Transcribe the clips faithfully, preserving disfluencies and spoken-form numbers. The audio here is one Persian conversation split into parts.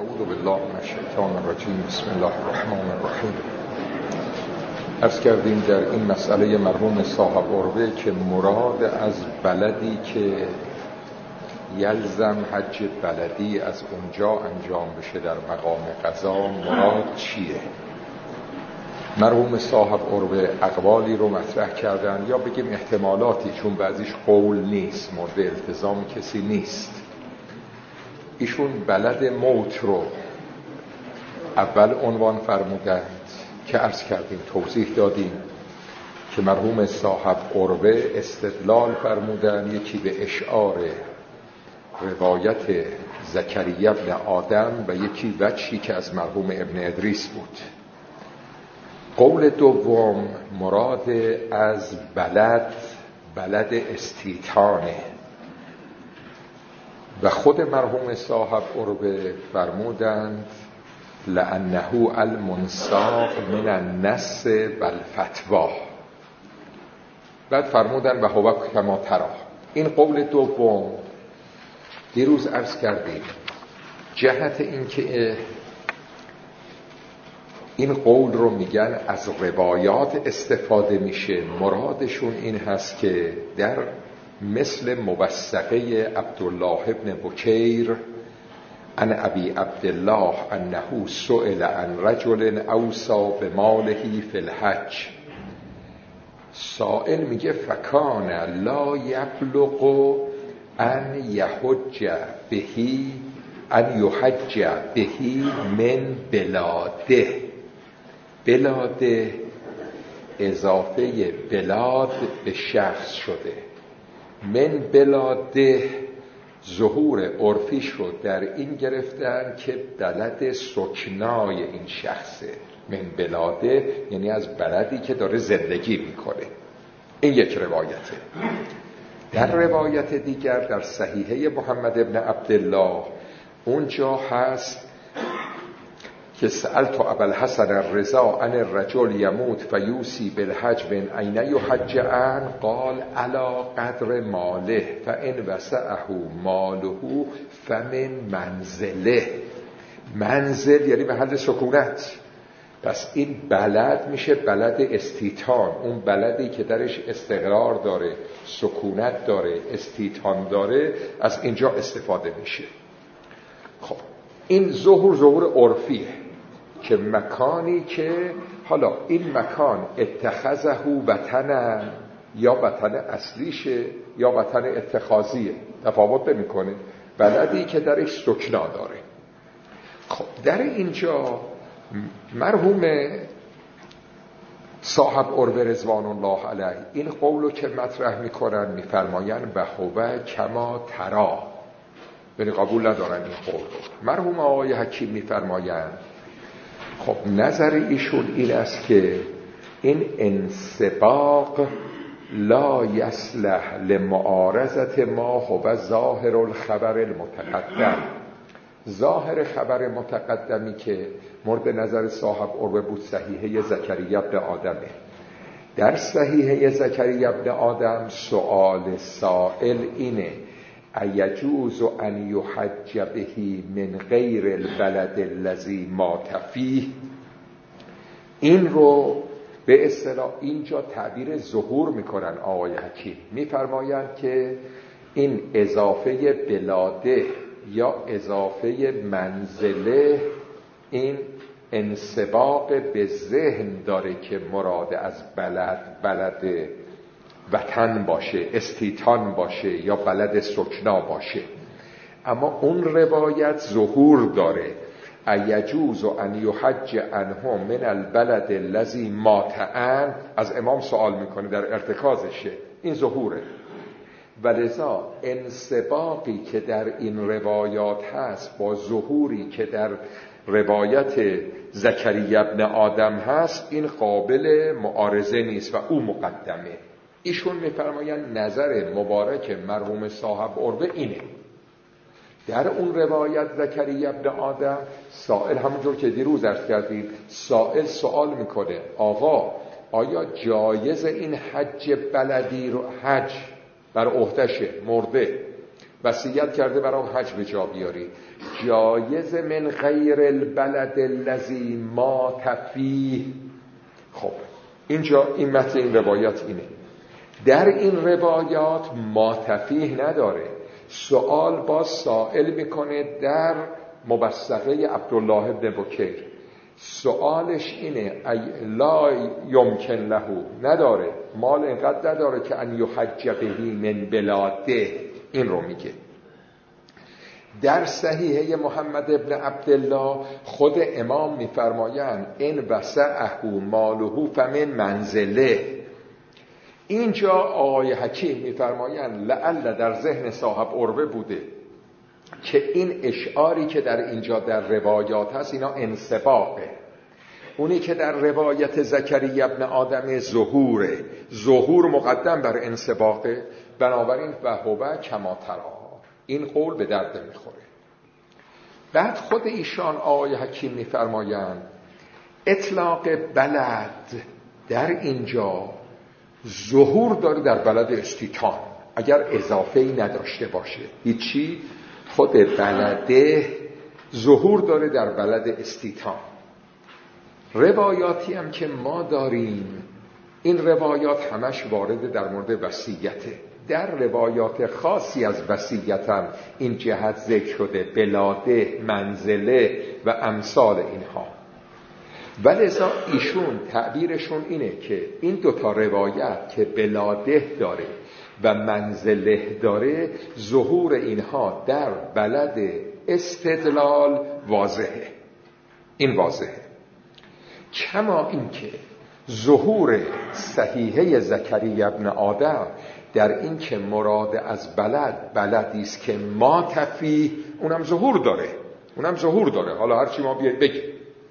اعوذ بالله من الشیطان الرجیم. بسم الله الرحمن الرحیم. عرض کردیم در این مسئله مرحوم صاحب عربه که مراد از بلدی که یلزم حج بلدی از اونجا انجام بشه در مقام قضا مراد چیه؟ مرحوم صاحب عربه اقوالی رو مطرح کردن، یا بگیم احتمالاتی، چون بعضیش قول نیست، مورد التزام کسی نیست. ایشون بلد موت رو اول عنوان فرمودند که عرض کردیم، توضیح دادیم که مرحوم صاحب قربه استدلال فرمودند یکی به اشعار روایت زکریا ابن آدم و یکی وجهی که از مرحوم ابن ادریس بود. قول دوم مراد از بلد بلد استیطانه و خود مرحوم صاحب قربه فرمودند لأنه المنساق من النص و الفتوا. بعد فرمودند و هو کما ترى. این قول دوم دیروز عرض کردیم جهت این که این قول رو میگن از روایات استفاده میشه، مرادشون این هست که در مثل موثقه عبدالله ابن بکیر عن ابی عبدالله انه سئل عن رجل اوصى بماله فی الحج. سائل میگه فکان لا یبلغ ان یحج بهی ان یحج بهی من بلاده. بلاده اضافه بلاد به شخص شده. من بلاده ظهور عرفیش رو در این گرفتن که بلد سکنای این شخصه. من بلاده یعنی از بلدی که داره زندگی میکنه. این یک روایته. در روایت دیگر در صحیحه محمد ابن عبدالله اونجا هست که سألت ابوالحسن الرضا عن الرجل یموت فیوصی بالحج من این یحج عنه قال علی قدر ماله فان وسعه ماله فمن منزله. منزل یعنی محل سکونت. پس این بلد میشه بلد استیطان، اون بلدی که درش استقرار داره، سکونت داره، استیطان داره، از اینجا استفاده میشه. خب این ظهور ظهور عرفیه که مکانی که حالا این مکان اتخذه وطن یا وطن اصلیشه یا وطن اتخاذیه، تفاوت نمیکنه، بلدی که درش سکنا داره. خب در اینجا مرحوم صاحب عربه رضوان الله علیه این قولو که مطرح میکنن میفرماین و هو کما ترى، یعنی قبول ندارن این قول. مرحوم آقای حکیم میفرمایند خب نظر ایشون این است که این انسباق لا یصلح لمعارضت ما هو ظاهر الخبر المتقدم. ظاهر خبر متقدمی که مورد نظر صاحب عربه بود صحیحه زکریا ابن آدمه. در صحیحه زکریا ابن آدم سؤال سائل اینه ایجوز ان یحج بهی من غیر البلد الذی مات فیه. این رو به اصطلاح اینجا تعبیر ظهور میکنن آقای حکیم، میفرمایند که این اضافه بلاده یا اضافه منزله این انسباق به ذهن داره که مراد از بلد بلد وطن باشه، استیطان باشه یا بلد سکنا باشه. اما اون روایت ظهور داره ایجوز ان یحج عنه من البلد الذی مات عنه. از امام سوال میکنه در ارتکازشه، این ظهوره. ولذا انسباقی که در این روایات هست با ظهوری که در روایت زکریا ابن آدم هست این قابل معارضه نیست و او مقدمه. ایشون میفرمایند نظر مبارک مرحوم صاحب عربه اینه. در اون روایت زکریا ابن آدم سائل همونجور که دیروز عرض کردیم سائل سوال میکنه آقا آیا جایز این حج بلدی رو حج بر عهدشه مرده وصیت کرده برام حج به جا بیاری. جایز من غیر البلد الذی مات فیه. خب اینجا این متن این روایات اینه. در این روایات مات فیه نداره. سوال باز سائل میکنه در مبسطه عبدالله ابن بکیر، سوالش اینه ای لا یمکن له، نداره، مال اینقدر نداره که ان یحج بهی من بلاده. این رو میگه. در صحیحه محمد ابن عبدالله خود امام میفرمایند ان وسعه ماله فمن منزله. اینجا آقای حکیم میفرمایند لعل در ذهن صاحب عروه بوده که این اشعاری که در اینجا در روایات هست اینا انسباقه. اونی که در روایت زکریا ابن آدم ظهوره، ظهور مقدم بر انسباقه، بنابراین وهو کما ترا. این قول به درد میخوره. بعد خود ایشان آقای حکیم میفرمایند اطلاق بلد در اینجا ظهور داره در بلد استیطان، اگر اضافه‌ای نداشته باشه هیچی، خود بلده ظهور داره در بلد استیطان. روایاتی هم که ما داریم این روایات همش وارد در مورد وصیته. در روایات خاصی از وصیت هم این جهت ذکر شده، بلاده، منزله و امثال اینها. ولذا ایشون تعبیرشون اینه که این دوتا روایت که بلاده داره و منزله داره، ظهور اینها در بلد استدلال واضحه. این واضحه. کما اینکه ظهور صحیحه زکریا ابن آدم در این که مراد از بلد بلدی است که ما تفیه، اونم ظهور داره، اونم ظهور داره. حالا هرچی ما بیاید بگیم.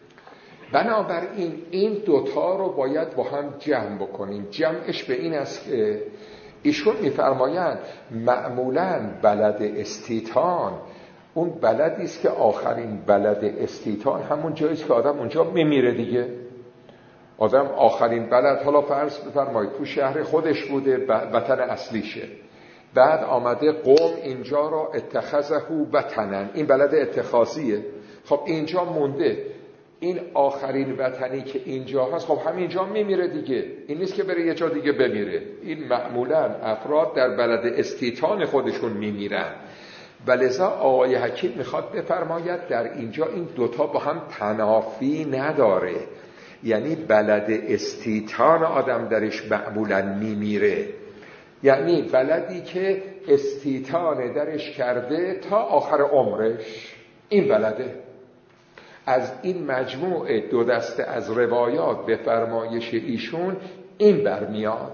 بنابراین این دوتا رو باید با هم جمع بکنیم. جمعش به این است که ایشون میفرمایند معمولاً بلد استیطان اون بلدی است که آخرین بلد استیطان همون جایی است که آدم اونجا میمیره دیگه. آدم آخرین بلد، حالا فرض بفرمایید تو شهر خودش بوده، وطن اصلیشه، بعد آمده قوم اینجا را اتخذه وطنن، این بلد اتخاذیه. خب اینجا مونده، این آخرین وطنی که اینجا هست، خب همینجا میمیره دیگه. این نیست که بره یه جا دیگه بمیره. این معمولا افراد در بلد استیطان خودشون میمیرن. ولذا آقای حکیم میخواد بفرماید در اینجا این دوتا با هم تنافی نداره. یعنی بلد استیطان آدم درش معمولا میمیره، یعنی بلدی که استیطان درش کرده تا آخر عمرش، این بلده. از این مجموعه دو دسته از روایات به فرمایش ایشون این برمیاد.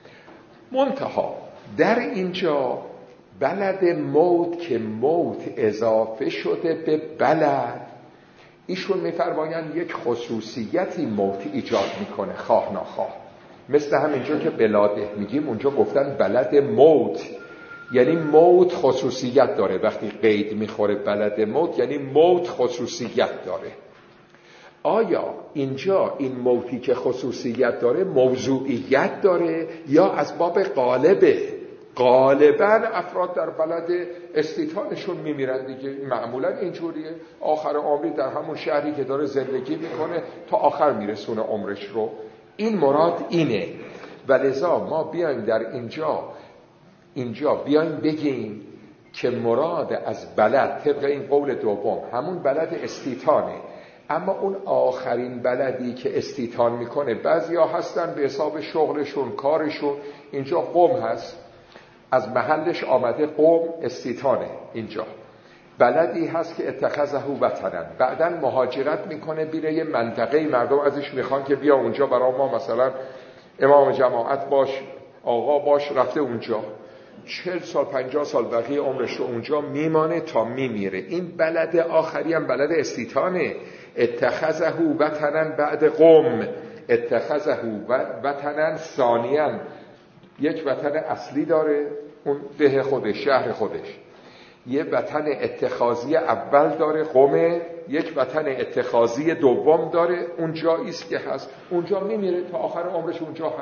منتها در اینجا بلد موت که موت اضافه شده به بلد، ایشون میفرمایند یک خصوصیتی موت ایجاد میکنه خواه ناخواه. مثل همینجا که بلاده میگیم اونجا گفتن بلد موت، یعنی موت خصوصیت داره. وقتی قید میخوره بلد موت یعنی موت خصوصیت داره. آیا اینجا این موتی که خصوصیت داره موضوعیت داره یا از باب غالبه؟ غالبا افراد در بلد استیطانشون میمیرن دیگه، معمولا اینجوریه. آخر عمری در همون شهری که داره زندگی میکنه تا آخر میرسونه عمرش رو. این مراد اینه. ولذا ما بیایم در اینجا اینجا بیایم بگیم که مراد از بلد طبق این قول دوم همون بلد استیطانه، اما اون آخرین بلدی که استیطان میکنه بعضیا هستن به حساب شغلشون کارشون اینجا قوم هست، از محلش آمده قوم استیطانه. اینجا بلدی هست که اتخذه وطنن، بعدن مهاجرت میکنه بیره یه منطقه، مردم ازش میخوان که بیا اونجا برای ما مثلا امام جماعت باش، آقا باش، رفته اونجا چهل سال پنجاه سال بقیه عمرش رو اونجا میمانه تا میمیره. این بلد آخری هم بلد استیطانه. اتخذه وطنن بعد قوم، اتخذه وطنن ثانیاً، یک وطن اصلی داره اون ده خودش، شهر خودش، یه وطن اتخاذی اول داره قومه، یک وطن اتخاذی دوم داره اون جاییست که هست، اونجا میمیره تا آخر عمرش اونجا هست.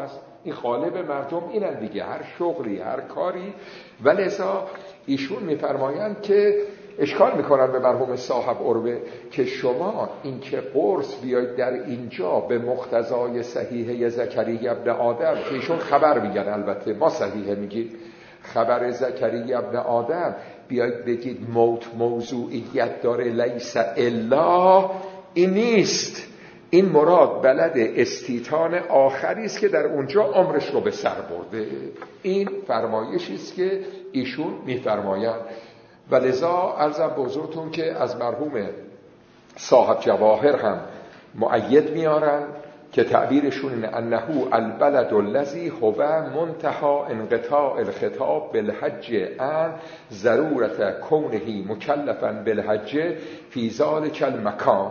این غالب مردم اینن دیگه، هر شغلی هر کاری. ولذا ایشون میفرمایند که اشکال میکنن به مرحوم صاحب عروه که شما این که قرص بیاید در اینجا به مقتضای صحیحه زکریا ابن آدم، که ایشون خبر میگن، البته ما صحیحه میگیم، خبر زکریا ابن آدم بیاید بگید موت موضوعیت داره لیس الا، این نیست. این مراد بلد استیطان آخری است که در اونجا عمرش رو به سر برده. این فرمایشی است که ایشون میفرمایند. ولذا عرضم به حضورتون که از مرحوم صاحب جواهر هم مؤید میارن که تعبیرشون اینه انه البلد الذی هو منتهى انقطاع الخطاب بالحج عن ضرورت کونه مکلفا بالحج فی ذلک المکان.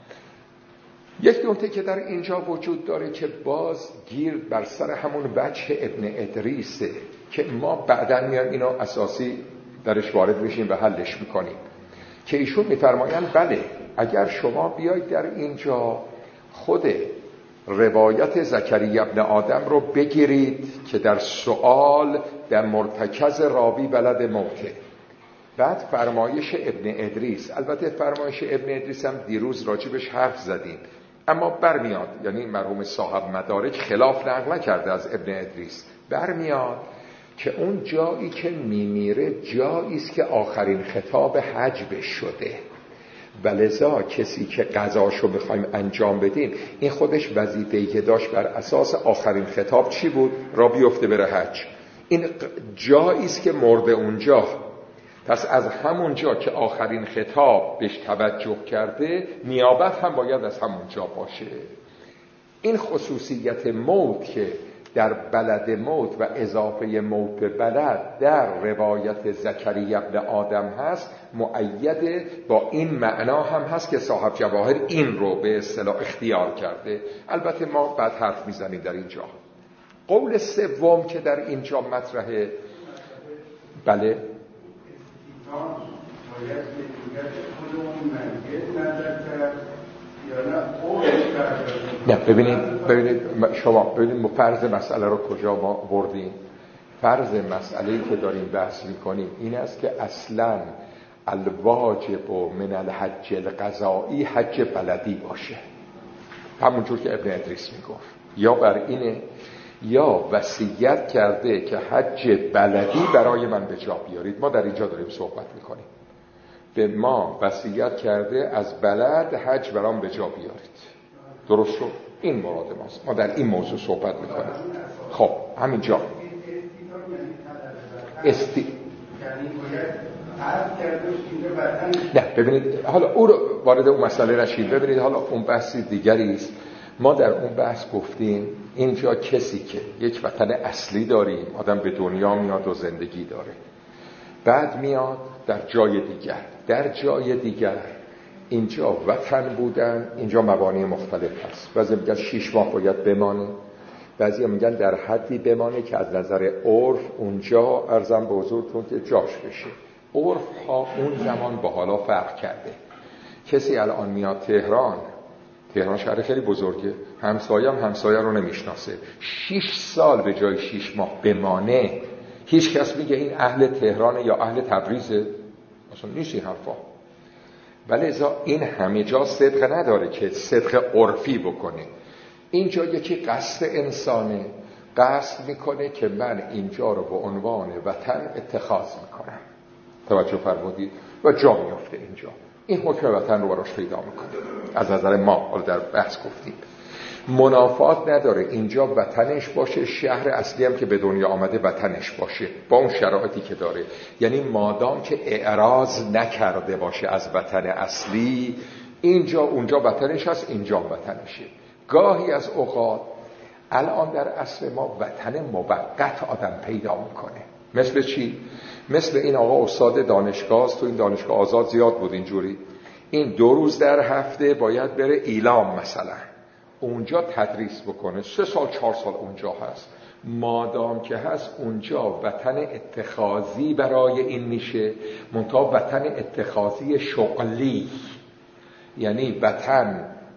یک نکته که در اینجا وجود داره که باز گیر بر سر همون وجه ابن ادریسه که ما بعداً میایم اینو اساسی درش وارد میشیم و حلش میکنیم، که ایشون میفرمایند بله اگر شما بیاید در اینجا خود روایت زکریا ابن آدم رو بگیرید که در سؤال در مرتکز راوی بلد موته، بعد فرمایش ابن ادریس، البته فرمایش ابن ادریس هم دیروز راجبش حرف زدیم اما برمیاد، یعنی مرحوم صاحب مدارک خلاف نقل کرده از ابن ادریس، برمیاد که اون جایی که میمیره جایی است که آخرین خطاب حج بهش شده، ولذا کسی که قضاشو بخوایم انجام بدیم این خودش وظیفه‌ای که داشت بر اساس آخرین خطاب چی بود؟ را بیفته بره حج. این جایی است که مرده اونجا، پس از همونجا که آخرین خطاب بهش توجه کرده نیابت هم باید از همونجا باشه. این خصوصیت موت که در بلد موت و اضافه موت به بلد در روایت زکریا ابن آدم هست، مؤید با این معنا هم هست که صاحب جواهر این رو به اصطلاح اختیار کرده. البته ما بعد حرف میزنیم در اینجا. قول سوم که در اینجا مطرحه، بله نه ببینید ببینید شما ببینید فرض مسئله رو کجا ما بردیم. فرض مسئله‌ای که داریم بحث می‌کنیم این است که اصلاً الواجب من الحج القضائی حج بلدی باشه، همونجور که ابن ادریس میگفت، یا بر اینه یا وصیت کرده که حج بلدی برای من به جا بیارید. ما در اینجا داریم صحبت می‌کنیم، به ما وصیت کرده از بلد حج برام به جا بیارید. درست شد؟ این مراد ماست، ما در این موضوع صحبت میکنیم. خب همینجا استی نه ببینید حالا او رو وارد اون مسئله نشید، ببینید حالا اون بحثی دیگری است. ما در اون بحث گفتیم اینجا کسی که یک وطن اصلی داریم، آدم به دنیا میاد و زندگی داره، بعد میاد در جای دیگر، در جای دیگر اینجا وطن بودن، اینجا مبانی مختلف هست. بعضی میگن شیش ماه باید بمانه، بعضی میگن در حدی بمانه که از نظر عرف اونجا ارزم به حضورتون که جاش بشه. عرف ها اون زمان با حالا فرق کرده. کسی الان میاد تهران، تهران شهر خیلی بزرگه، همسایه هم همسایه رو نمیشناسه، شیش سال به جای شیش ماه بمانه، هیچ کس میگه این اهل تهران یا اهل تبریزه؟ اصلا نیست این حرفا. ولی ازا این همه جا صدق نداره که صدق عرفی بکنه. اینجا یکی قصد انسانه، قصد میکنه که من اینجا رو به عنوان وطن اتخاذ میکنم، توجه فرمودید، و جا میفته اینجا، این حکم وطن رو براش پیدا میکنه. از نظر ما حالا در بحث گفتیم منافات نداره اینجا وطنش باشه، شهر اصلی هم که به دنیا آمده وطنش باشه با اون شرایطی که داره، یعنی مادام که اعراض نکرده باشه از وطن اصلی، اینجا اونجا وطنش هست، اینجا وطنشه. گاهی از اوقات الان در اصل ما وطن موقت آدم پیدا میکنه. مثل چی؟ مثل این آقا استاد دانشگاه است، تو این دانشگاه آزاد زیاد بود اینجوری، این دو روز در هفته باید بره ایلام مثلا اونجا تدریس بکنه، سه سال چهار سال اونجا هست، مادام که هست اونجا وطن اتخاذی برای این میشه، منتها وطن اتخاذی شغلی، یعنی وطن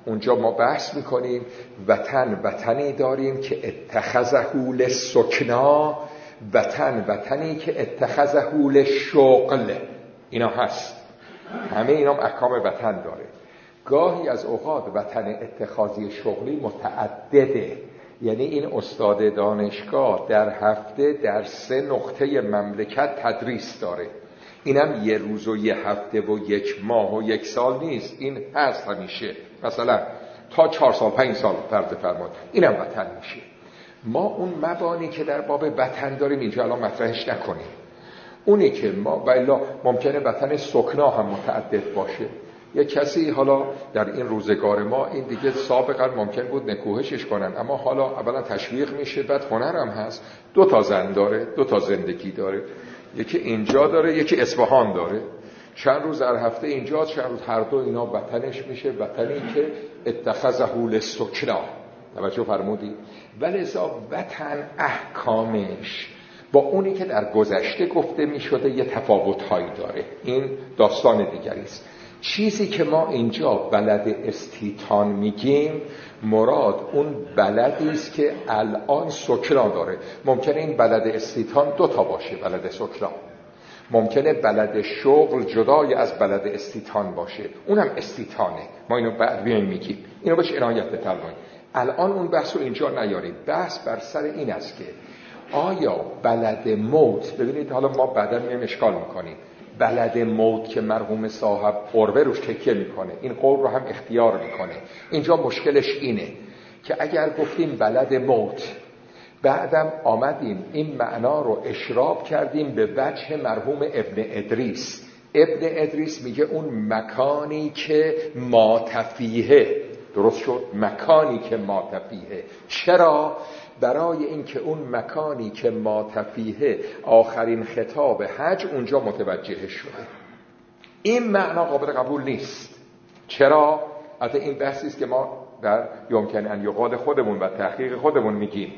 اونجا ما بحث میکنیم وطن وطنی داریم که اتخذه للسکنا، وطن وطنی که اتخذه للشغل. اینا هست، همه اینا احکام وطن داره. گاهی از اوقات وطن اتخاذی شغلی متعدده، یعنی این استاد دانشگاه در هفته در سه نقطه مملکت تدریس داره. اینم یه روز و یه هفته و یک ماه و یک سال نیست، این هست همیشه، مثلا تا چهار سال پنج سال فرض فرماد، اینم وطن میشه. ما اون مبانی که در باب وطن داریم اینجا الان مطرحش نکنیم. اونی که ما بلا ممکنه وطن سکنا هم متعدد باشه. یه کسی حالا در این روزگار ما این دیگه سابقا ممکن بود نکوهشش کنن، اما حالا اولا تشویق میشه، بعد هنر هم هست. دو تا زن داره، دو تا زندگی داره، یکی اینجا داره یکی اصفهان داره، چند روز در هفته اینجا، چند روز هر دو اینا وطنش میشه، وطنی که اتخذه للسکنا. توجه فرمودی؟ ولذا وطن احکامش با اونی که در گذشته گفته میشده یه تفاوت‌هایی داره. این داستان دیگری است. چیزی که ما اینجا بلد استیطان میگیم مراد اون بلدی است که الان سکنا داره. ممکنه این بلد استیطان دو تا باشه، بلد سکنا. ممکنه بلد شغل جدای از بلد استیطان باشه، اونم استیطانه. ما اینو بعد بیایم میگیم، اینو بهش عنایت بفرمایید. الان اون بحث رو اینجا نیاریم. بحث بر سر این است که آیا بلد موت، ببینید حالا ما بعدا میایم اشکال میکنیم، بلد موت که مرحوم صاحب قربه روش تکیه میکنه، این قول رو هم اختیار میکنه. اینجا مشکلش اینه که اگر گفتیم بلد موت، بعدم آمدیم این معنا رو اشراب کردیم به وجه مرحوم ابن ادریس. ابن ادریس میگه اون مکانی که ماتفیه، درست شد؟ مکانی که ماتفیه. چرا؟ برای اینکه اون مکانی که ماتفیه آخرین خطاب حج اونجا متوجه شده. این معنا قابل قبول نیست. چرا؟ البته این بحثی است که ما در یمکن ان یقال خودمون و تحقیق خودمون میگیم.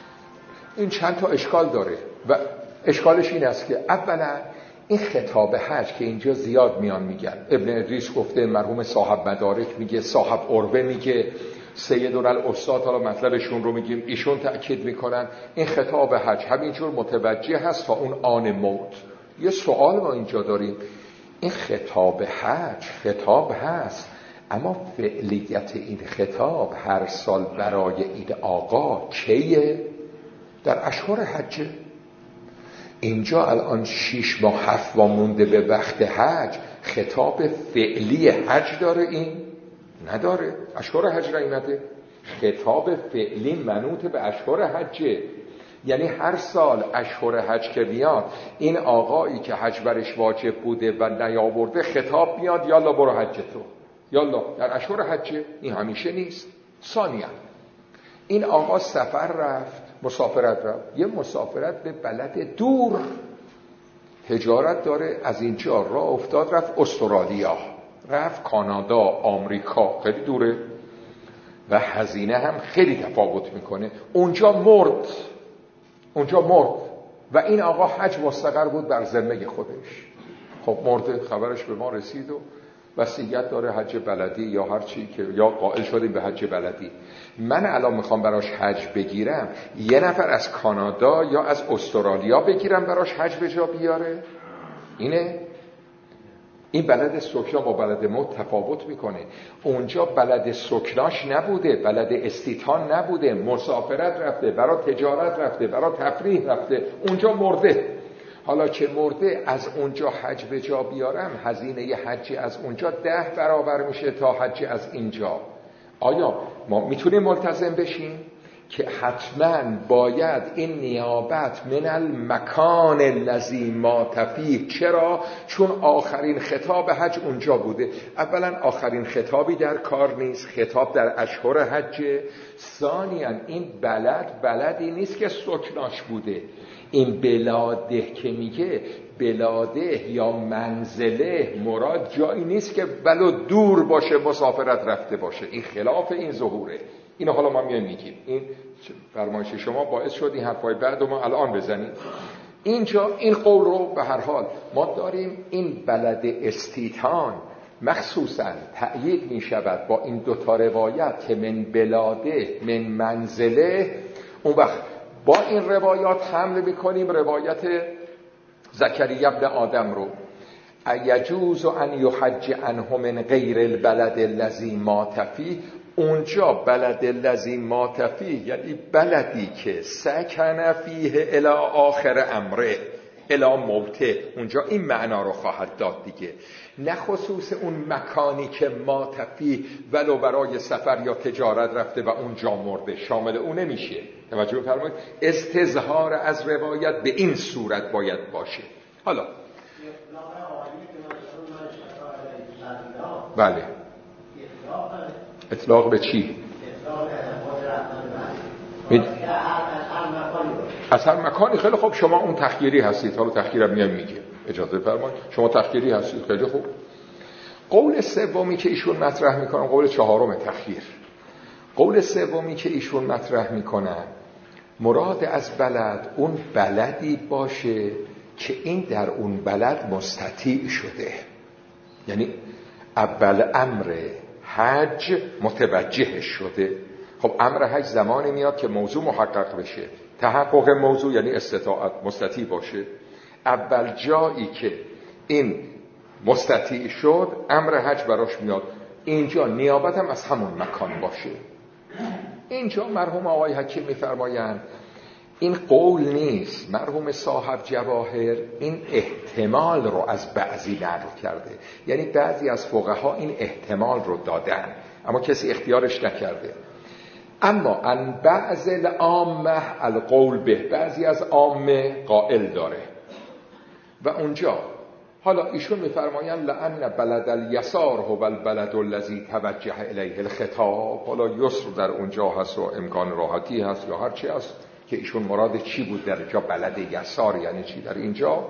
این چند تا اشکال داره و اشکالش این است که اولا این خطاب حج که اینجا زیاد میان میگن، ابن ادریس گفته، مرحوم صاحب مدارک میگه، صاحب عروه میگه، سیدنا الاستاد حالا مطلبشون رو میگیم، ایشون تأکید میکنن این خطاب حج همینجور متوجه هست تا اون آن موت. یه سوال ما اینجا داریم، این خطاب حج خطاب هست، اما فعلیت این خطاب هر سال برای این آقا کیه؟ در اشهر حجه. اینجا الان شیش ماه هفت ماه مونده به وقت حج، خطاب فعلی حج داره؟ این نداره. اشهر حج نیامده، خطاب فعلی منوط به اشهر حجه. یعنی هر سال اشهر حج که بیاد، این آقایی که حج برش واجب بوده و نیاورده خطاب میاد یالا برو حج تو، یالا در اشهر حجه. این همیشه نیست. ثانیا این آقا سفر رفت، مسافرت رفت، یه مسافرت به بلد دور، تجارت داره، از اینجا راه افتاد رفت استرالیا، رفت کانادا، آمریکا، خیلی دوره و هزینه هم خیلی تفاوت میکنه. اونجا مرد، اونجا مرد و این آقا حج مستقر بود بر ذمه خودش. خب مرده، خبرش به ما رسید و وصیت داره حج بلدی یا هر چی که، یا قائل شدیم به حج بلدی. من الان میخوام براش حج بگیرم، یه نفر از کانادا یا از استرالیا بگیرم براش حج به جا بیاره؟ اینه؟ این بلد سکنا با بلد موت تفاوت میکنه. اونجا بلد سکناش نبوده، بلد استیطان نبوده، مسافرت رفته، برای تجارت رفته، برای تفریح رفته، اونجا مرده. حالا که مرده از اونجا حج به جا بیارم، هزینه حج از اونجا ده برابر میشه تا حج از اینجا. آیا ما میتونیم ملتزم بشیم که حتما باید این نیابت من المکان الذی مات فیه؟ چرا؟ چون آخرین خطاب حج اونجا بوده. اولا آخرین خطابی در کار نیست، خطاب در اشهر حج. ثانیاً این بلد بلدی نیست که سکناش بوده. این بلاده که میگه بلاده یا منزله مراد جایی نیست که ولو دور باشه، مسافرت رفته باشه. این خلاف این ظهوره. اینو حالا ما میایم میگیم. این فرمایش شما باعث شد این حرفای بعد ما الان بزنیم. اینجا این قول رو به هر حال ما داریم. این بلد استیطان مخصوصا تأیید می شود با این دوتا روایت که من بلاده من منزله، اون وقت با این روایات حمل میکنیم روایت زکریا ابن آدم رو، یجوز ان یحج عنه من غیر البلد الذی مات فیه. اونجا بلد الذی مات فیه یعنی بلدی که سکن فیه الی آخر امره الی موته، اونجا این معنا رو خواهد داد دیگه، نه خصوص اون مکانی که مات فیه ولو برای سفر یا تجارت رفته و اونجا مرده، شامل اون نمیشه. توجه بفرمایید، استظهار از روایت به این صورت باید باشه. حالا بله، اطلاق به چی؟ از هر مکانی. خیلی خوب، شما اون تخییری هستید. حالا تخییرم میام میگه، اجازه فرمایید، شما تخییری هستید. خیلی خوب. قول سومی که ایشون مطرح میکنن، قول چهارم تخییر، قول سومی که ایشون مطرح میکنن، مراد از بلد اون بلدی باشه که این در اون بلد مستطیع شده، یعنی اول امر حج متوجه شده. خب امر حج زمانی میاد که موضوع محقق بشه. تحقق موضوع یعنی استطاعت، مستطیع باشه. اول جایی که این مستطیع شد امر حج براش میاد. اینجا نیابت هم از همون مکان باشه. اینجا مرحوم آقای حکیم میفرمایند این قول نیست. مرحوم صاحب جواهر این احتمال رو از بعضی نقل کرده، یعنی بعضی از فقها این احتمال رو دادن اما کسی اختیارش نکرده. اما ان بعض العامه القول به، بعضی از عامه قائل داره. و اونجا حالا ایشون میفرمایند لأن بلد الیسار هو البلد الذی توجه الیه الخطاب. حالا یسر در اونجا هست و امکان راحتی هست یا هر چی هست که ایشون مراد چی بود در اینجا بلد یسار یعنی چی در اینجا.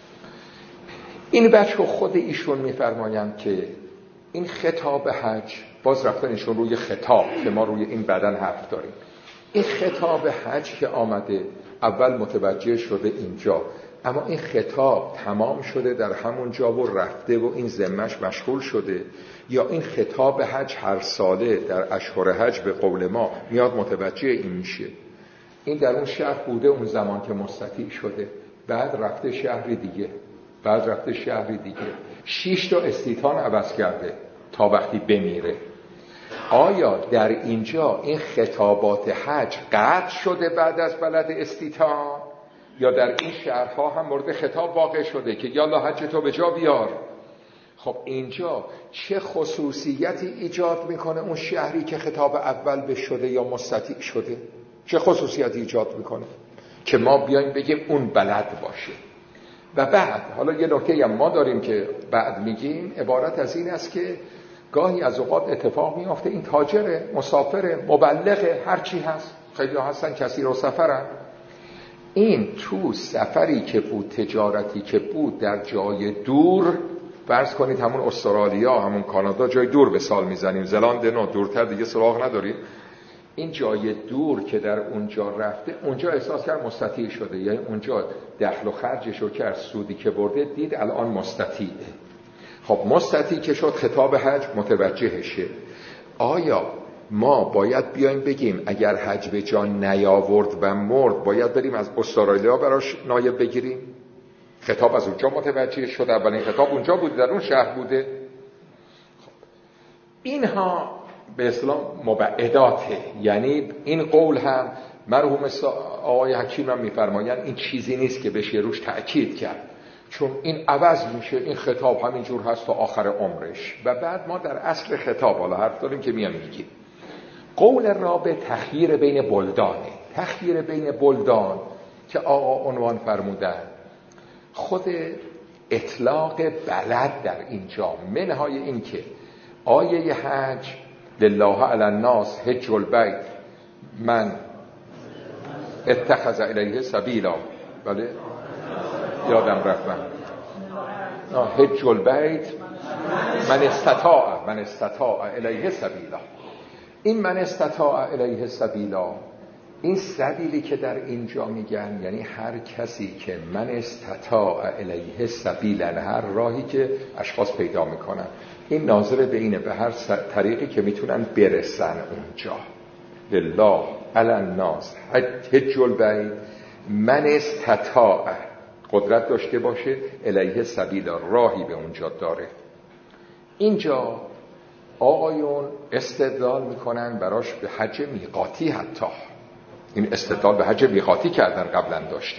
این بچه خود ایشون میفرمایند که این خطاب حج، باز رفتن ایشون روی خطاب که ما روی این بدن حرف داریم، این خطاب حج که آمده اول متوجه شده اینجا، اما این خطاب تمام شده در همون جا و رفته و این ذمه‌اش مشغول شده، یا این خطاب حج هر ساله در اشهر حج به قول ما میاد متوجه این میشه. این در اون شهر بوده اون زمان که مستطیع شده، بعد رفته شهری دیگه، بعد رفته شهری دیگه، شش تا استیطان عوض کرده تا وقتی بمیره. آیا در اینجا این خطابات حج قطع شده بعد از بلد استیطان، یا در این شهرها هم مورد خطاب واقع شده که یالا حج تو به جا بیار؟ خب اینجا چه خصوصیتی ایجاد میکنه اون شهری که خطاب اول به شده یا مستطیع شده؟ چه خصوصیتی ایجاد میکنه که ما بیایم بگیم اون بلد باشه؟ و بعد حالا یه نکته هم ما داریم که بعد میگیم، عبارت از این است که گاهی از اوقات اتفاق میافته این تاجر، مسافر، مبلغ، هر چی هست، خیلی هستن کسی رو سفرن، این تو سفری که بود، تجارتی که بود در جای دور، فرض کنید همون استرالیا، همون کانادا، جای دور به سال میزنیم، زلاند نه، دورتر دیگه سراغ نداریم، این جای دور که در اونجا رفته، اونجا احساس کرد مستطیع شده، یعنی اونجا دخل و خرجش رو کرد، سودی که برده دید الان مستطیعه. خب مستطیع که شد خطاب حج متوجهشه. آیا ما باید بیایم بگیم اگر حج به جا نیاورد و مرد باید بریم از استرالیا براش نایب بگیریم؟ خطاب از اونجا متوجه شد، اولین خطاب اونجا بوده، در اون شهر بوده. خب اینها به اصطلاح مبعداته، یعنی این قول هم مرحوم آقای حکیم هم میفرمایند این چیزی نیست که بشه روش تأکید کرد، چون این عوض میشه، این خطاب همینجور هست تا آخر عمرش. و بعد ما در اصل خطاب حالا حرف داریم که میام میگیم. قول رابع تخییر بین بلدانه. تخییر بین بلدان که آقا عنوان فرمودن، خود اطلاق بلد در اینجا منهای این که آیه حج لله علی الناس حج البیت من اتخذ الیه سبیلا، بله یادم رفت من حج البیت من استطاع من استطاع الیه سبیلا، این من استطاع الیه سبیلا، این سبیلی که در اینجا میگن یعنی هر کسی که من استطاع الیه سبیلا، هر راهی که اشخاص پیدا میکنن، این ناظر به اینه، به هر طریقی که میتونن برسن اونجا. لله علی الناس حج البیت من استطاع، قدرت داشته باشه، الیه سبیلا، راهی به اونجا داره. اینجا آقایون استدلال میکنن براش به حج میقاتی، حتی این استدلال به حج میقاتی کردن، قبلا داشتیم.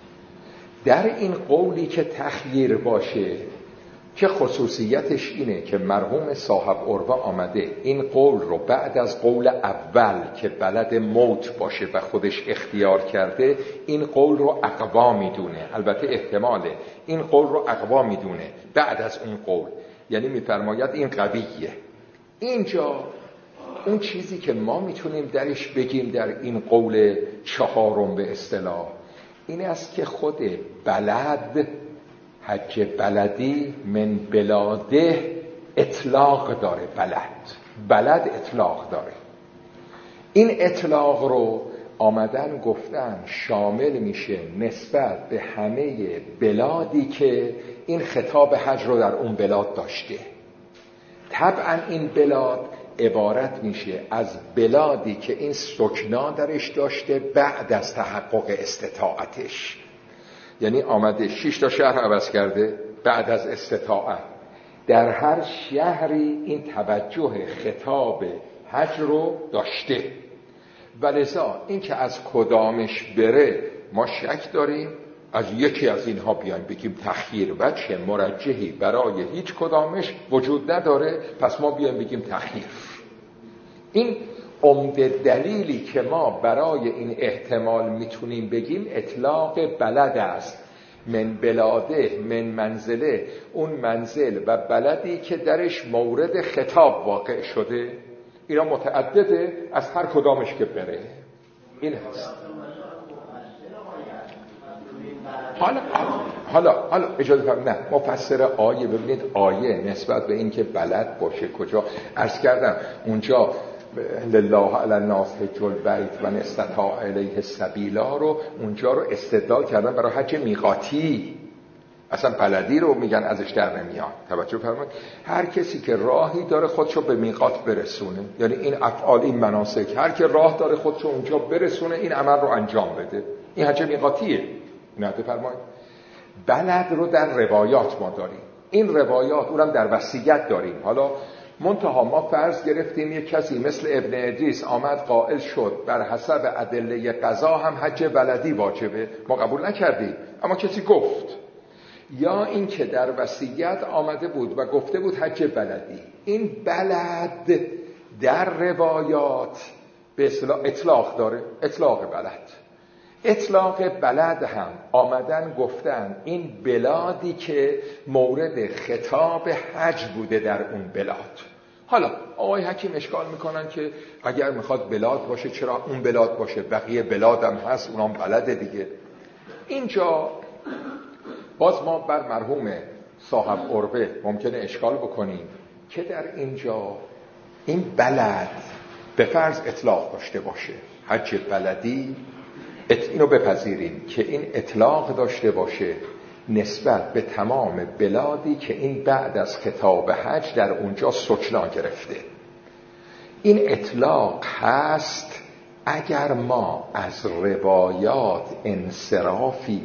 در این قولی که تخییر باشه که خصوصیتش اینه که مرحوم صاحب عروه آمده این قول رو بعد از قول اول که بلد موت باشه و خودش اختیار کرده، این قول رو اقوا میدونه. البته احتماله این قول رو اقوا میدونه بعد از اون قول، یعنی میفرماید این قویه. اینجا اون چیزی که ما میتونیم درش بگیم در این قول چهارم به اصطلاح این است که خود بلد، حج بلدی من بلاده اطلاق داره. بلد بلد اطلاق داره. این اطلاق رو آمدن گفتن شامل میشه نسبت به همه بلادی که این خطاب حج رو در اون بلاد داشته. طبعا این بلاد عبارت میشه از بلادی که این سکنا درش داشته بعد از تحقق استطاعتش. یعنی آمده شش تا شهر عوض کرده بعد از استطاعت. در هر شهری این توجه خطاب حج رو داشته، ولذا این که از کدامش بره ما شک داریم. از یکی از اینها بیایم بگیم تخییر وجه مرجحی برای هیچ کدامش وجود نداره، پس ما بیایم بگیم تخییر. این عمده دلیلی که ما برای این احتمال میتونیم بگیم اطلاق بلد است. من بلاده، من منزله، اون منزل و بلدی که درش مورد خطاب واقع شده. اینا متعدده، از هر کدامش که بره این هست. حالا حالا حالا اجازه فرمایید، نه مفسر آیه ببینید، آیه نسبت به این که بلد باشه کجا عرض کردم اونجا لله علی الناس حج البیت و من استطاع الیه سبیلا رو اونجا رو استدلال کردن برای حج میقاتی. اصلا بلدی رو میگن ازش در نمیاد. توجه فرمایید، هر کسی که راهی داره خودشو به میقات برسونه، یعنی این افعال این مناسک، هر که راه داره خودشو اونجا برسونه این عمل رو انجام بده، این حج میقاتیه. نه فرمایید، بلد رو در روایات ما داریم، این روایات اونم در وصیت داریم. حالا منتها ما فرض گرفتیم یک کسی مثل ابن ادریس آمد قائل شد بر حسب ادله قضا هم حج بلدی واجبه، ما قبول نکردیم، اما کسی گفت. یا این که در وصیت آمده بود و گفته بود حج بلدی، این بلد در روایات به اصطلاح اطلاق داره، اطلاق بلد. اطلاق بلد هم آمدن گفتن این بلادی که مورد خطاب حج بوده در اون بلاد. حالا آقای حکیم اشکال میکنن که اگر میخواد بلاد باشه چرا اون بلاد باشه، بقیه بلاد هم هست اونام بلده دیگه. اینجا باز ما بر مرحوم صاحب عروه ممکنه اشکال بکنیم که در اینجا این بلد به فرض اطلاق داشته باشه، حج بلدی، اینو بپذیریم که این اطلاق داشته باشه نسبت به تمام بلادی که این بعد از خطاب حج در اونجا سکنا گرفته. این اطلاق هست اگر ما از روایات انصرافی،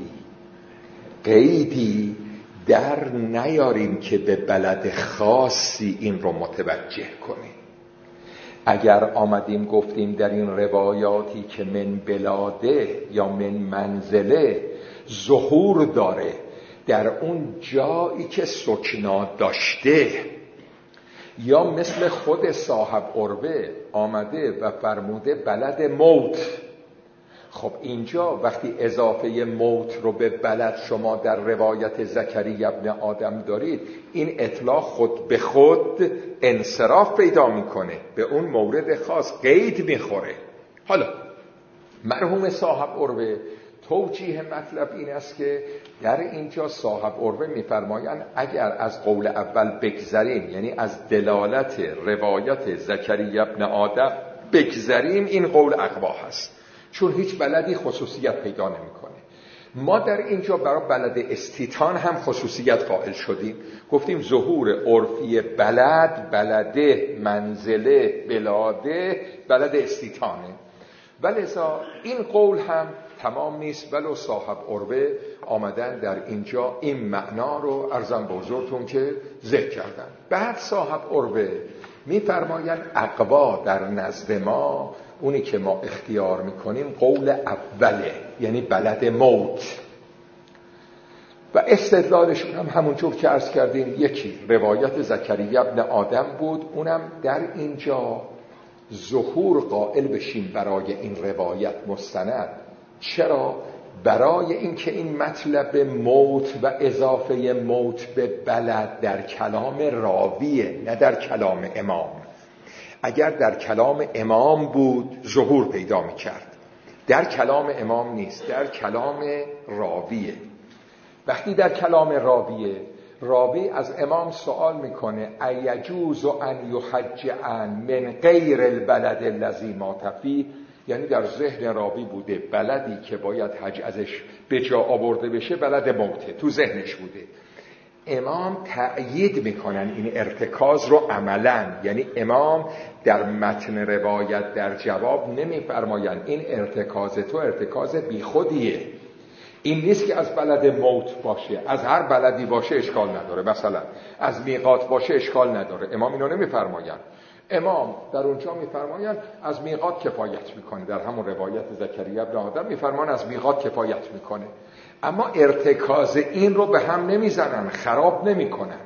قیدی در نیاریم که به بلد خاصی این رو متوجه کنیم. اگر آمدیم گفتیم در این روایاتی که من بلاده یا من منزله ظهور داره در اون جایی که سکنا داشته، یا مثل خود صاحب عروه آمده و فرموده بلد موت، خب اینجا وقتی اضافه موت رو به بلد شما در روایت زکریا ابن آدم دارید، این اطلاق خود به خود انصراف پیدا میکنه، به اون مورد خاص قید میخوره. حالا مرحوم صاحب عروه توجیه مطلب این است که در اینجا صاحب عروه میفرمایند اگر از قول اول بگذریم، یعنی از دلالت روایت زکریا ابن آدم بگذریم، این قول اقوا هست، چون هیچ بلدی خصوصیت پیدا نمیکنه. ما در اینجا برای بلد استیطان هم خصوصیت قائل شدیم. گفتیم ظهور عرفی بلد، بلده، منزله، بلاده، بلد استیطانه. ولذا این قول هم تمام نیست، ولو صاحب عربه آمدن در اینجا این معنا رو عرضم به حضورتون که ذکر کردن. بعد صاحب عربه میفرمایند اقوا در نزد ما اونی که ما اختیار میکنیم قول اوله، یعنی بلد موت. و استدلالشون هم همونطور که عرض کردیم یکی روایت زکریا ابن آدم بود، اونم در اینجا ظهور قائل بشیم برای این روایت مستند. چرا؟ برای اینکه این مطلب موت و اضافه موت به بلد در کلام راویه، نه در کلام امام. اگر در کلام امام بود ظهور پیدا می‌کرد، در کلام امام نیست، در کلام راویه. وقتی در کلام راویه، راوی از امام سوال میکنه ایجوز ان یحج عن من غیر البلد الذی مات فیه، یعنی در ذهن راوی بوده بلدی که باید حج ازش به جا آورده بشه بلد موته، تو ذهنش بوده. امام تأیید میکنن این ارتکاز رو عملاً، یعنی امام در متن روایت در جواب نمیفرمایند این ارتکاز تو ارتکاز بیخودیه، این نیست که از بلد موت باشه، از هر بلدی باشه اشکال نداره، مثلا از میقات باشه اشکال نداره. امام اینو نمیفرمایند. امام در اونجا میفرمایند از میقات کفایت میکنه، در همون روایت زکریا ابن آدم میفرمان از میقات کفایت میکنه، اما ارتکاز این رو به هم نمیزنن، خراب نمیکنن.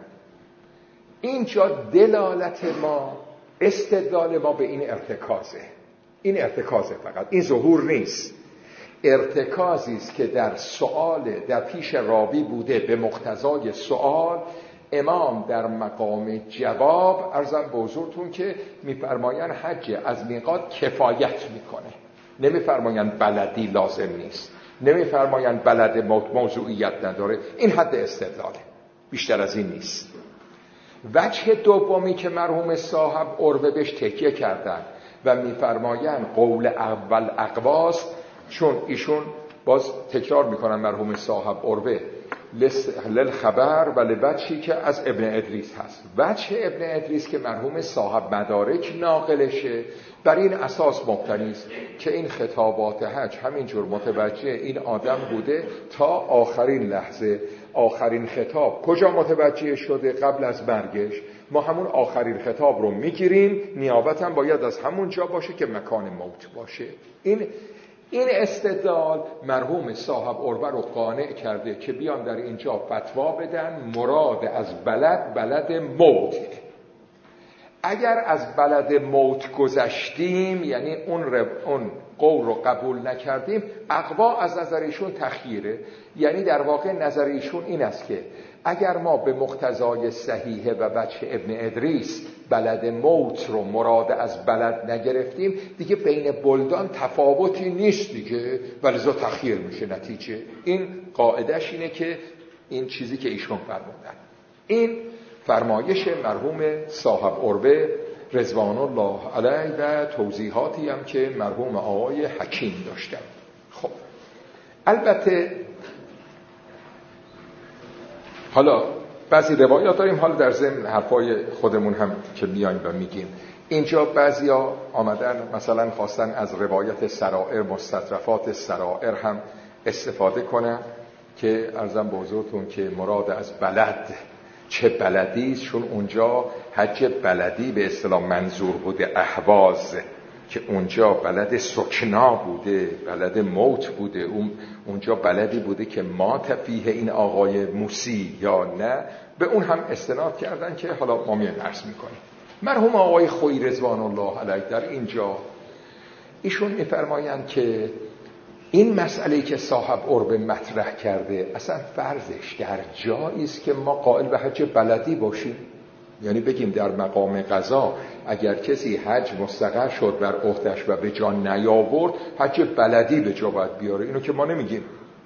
اینجا دلالت ما، استدلال ما به این ارتکازه، این ارتکازه، فقط این ظهور نیست. ارتکازی است که در سؤال در پیش راوی بوده، به مقتضای سؤال امام در مقام جواب عرضم به حضورتون که میفرمایند حج از میقات کفایت میکنه، نمیفرمایند بلدی لازم نیست، نمیفرمایند بلد موضوعیت نداره. این حد استدلاله، بیشتر از این نیست. وجه دومی که مرحوم صاحب عربه بهش تکیه کردن و میفرمایند قول اول اقواست، چون ایشون باز تکرار میکنن مرحوم صاحب عربه للخبر و لبچی که از ابن ادریس هست. وجه ابن ادریس که مرحوم صاحب مدارک ناقلشه بر این اساس مبتنی است که این خطابات حج همینجور متوجه این آدم بوده تا آخرین لحظه. آخرین خطاب کجا متوجه شده؟ قبل از مرگش. ما همون آخرین خطاب رو میگیریم، نیابت هم باید از همون جا باشه که مکان موت باشه. این این استدلال مرحوم صاحب عربه رو قانع کرده که بیان در اینجا فتوا بدن مراد از بلد بلد موته. اگر از بلد موت گذشتیم، یعنی اون, اون قول رو قبول نکردیم، اقوا از نظرشون تخییره. یعنی در واقع نظرشون این است که اگر ما به مقتضای صحیح و وجه ابن ادریس بلد موت رو مراد از بلد نگرفتیم، دیگه بین بلدان تفاوتی نیست دیگه، ولذا تخییر میشه نتیجه. این قاعدش اینه که این چیزی که ایشون فرمودن، این فرمایش مرحوم صاحب عربه رضوان الله علیه و توضیحاتی هم که مرحوم آقای حکیم داشتن. خب البته حالا بعضی روایات داریم، حالا در ضمن حرفای خودمون هم که بیایم و میگیم. اینجا بعضیا آمدن مثلا خواستن از روایت سرائر، مستطرفات سرائر هم استفاده کنن که عرضم به حضورتون که مراد از بلد چه بلدی است، چون اونجا حج بلدی به اصطلاح منظور بوده، اهواز، که اونجا بلد سکنا بوده، بلد موت بوده، اون اونجا بلدی بوده که ما تفیه این آقای موسی یا نه، به اون هم استناد کردن که حالا ما میان عرض میکنیم. مرحوم آقای خویی رضوان الله علیه در اینجا ایشون میفرمایند که این مسئله که صاحب عربه مطرح کرده اصلا فرضش در جایی است که ما قائل به حج بلدی باشیم، یعنی بگیم در مقام قضا اگر کسی حج مستقر شد بر عهده‌اش و به جا نیاورد، حج بلدی به جا باید بیاره. اینو که ما نمیگیم.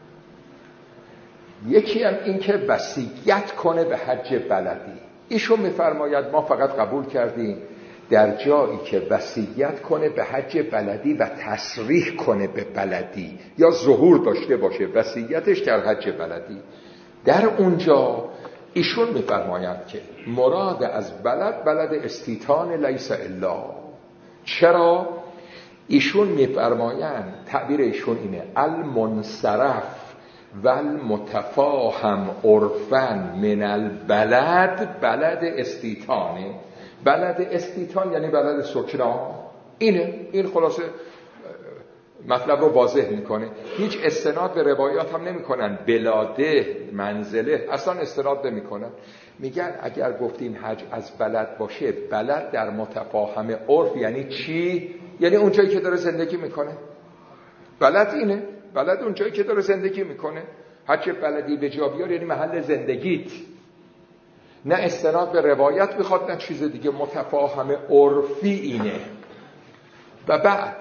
یکی هم این که وصیت کنه به حج بلدی. ایشون میفرماید ما فقط قبول کردیم در جایی که وصیت کنه به حج بلدی و تصریح کنه به بلدی یا ظهور داشته باشه وصیتش در حج بلدی، در اونجا ایشون میفرمایند که مراد از بلد بلد استیطان لیس الا. چرا؟ ایشون میفرمایند تعبیر ایشون اینه المنصرف و المتفاهم عرفاً من البلد بلد استیطانه. بلد استیطان یعنی بلد سکنا. اینه، این خلاصه مطلب رو واضح میکنه. هیچ استناد به روایات هم نمیکنن، بلاده منزله اصلا استناد نمیکنن. میگن اگر گفتیم حج از بلد باشه، بلد در متفاهم عرف یعنی چی؟ یعنی اون جایی که داره زندگی میکنه. بلد اینه، بلد اون جایی که داره زندگی میکنه. حج بلدی به جا بیار یعنی محل زندگیت. نه استناد به روایت میخواد نه چیز دیگه، متفاهم عرفی اینه. و بعد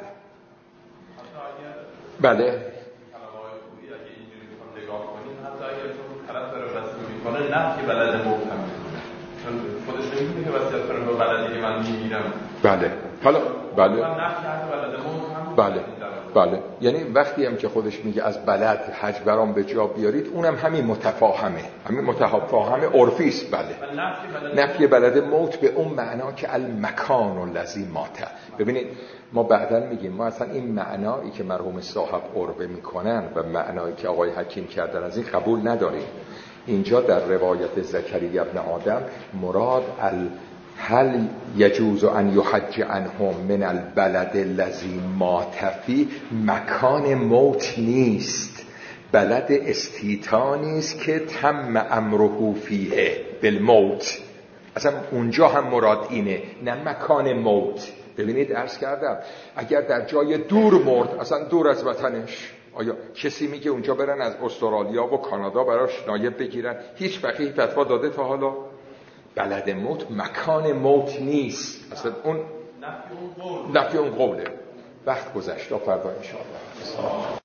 بله کنه نه که بلد محکم چون خودش نمیگه که وصیت کنه به بلدی که من میمیرم. بله حالا بله من نه که بلد محکم. بله بله یعنی وقتی هم که خودش میگه از بلد حج برام به جا بیارید، اونم همین متفاهمه، همین متفاهم عرفی است. بله نفی بلد موت به اون معنا که المکان الذی مات. ببینید ما بعداً میگیم ما اصلا این معنایی که مرحوم صاحب عربه میکنن و معنایی که آقای حکیم کردن از این قبول نداریم. اینجا در روایت زکریا ابن آدم مراد ال هل یجوز ان یحج عنهم من البلد الذی مات فی، مکان موت نیست، بلد استیطانی است که تم امره فیه بالموت. اصلا اونجا هم مراد اینه، نه مکان موت. ببینید عرض کردم اگر در جای دور مرد، اصلا دور از وطنش، آیا کسی میگه اونجا برن از استرالیا و کانادا براش نایب بگیرن؟ هیچ فقیه فتوا داده تا حالا؟ بلد موت مکان موت نیست، اصلا اون نفی اون قوله. وقت گذشت، فردا ان شاء الله.